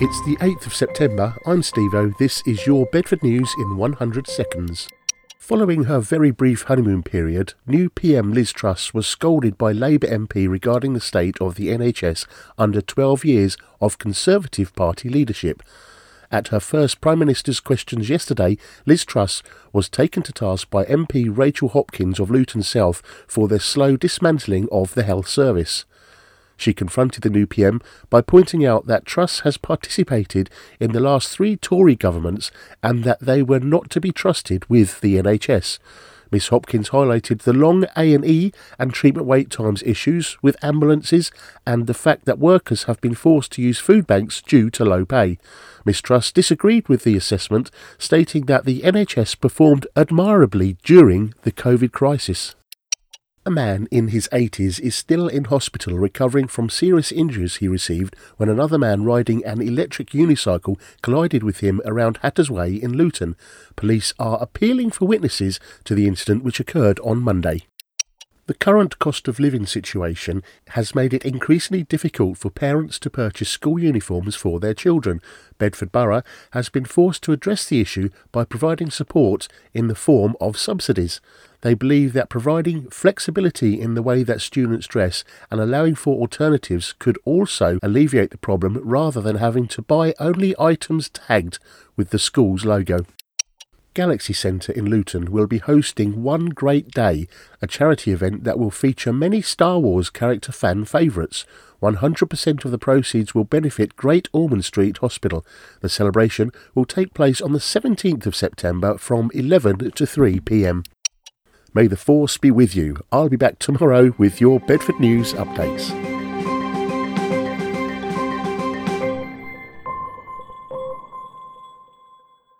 It's the 8th of September, I'm Steve-O, this is your Bedford News in 100 seconds. Following her very brief honeymoon period, new PM Liz Truss was scolded by Labour MP regarding the state of the NHS under 12 years of Conservative Party leadership. At her first Prime Minister's questions yesterday, Liz Truss was taken to task by MP Rachel Hopkins of Luton South for their slow dismantling of the health service. She confronted the new PM by pointing out that Truss has participated in the last 3 Tory governments and that they were not to be trusted with the NHS. Miss Hopkins highlighted the long A&E and treatment wait times issues with ambulances and the fact that workers have been forced to use food banks due to low pay. Miss Truss disagreed with the assessment, stating that the NHS performed admirably during the COVID crisis. A man in his 80s is still in hospital recovering from serious injuries he received when another man riding an electric unicycle collided with him around Hatters Way in Luton. Police are appealing for witnesses to the incident which occurred on Monday. The current cost of living situation has made it increasingly difficult for parents to purchase school uniforms for their children. Bedford Borough has been forced to address the issue by providing support in the form of subsidies. They believe that providing flexibility in the way that students dress and allowing for alternatives could also alleviate the problem rather than having to buy only items tagged with the school's logo. Galaxy Centre in Luton will be hosting One Great Day, a charity event that will feature many Star Wars character fan favourites. 100% of the proceeds will benefit Great Ormond Street Hospital. The celebration will take place on the 17th of September from 11 to 3 p.m. May the Force be with you. I'll be back tomorrow with your Bedford News updates.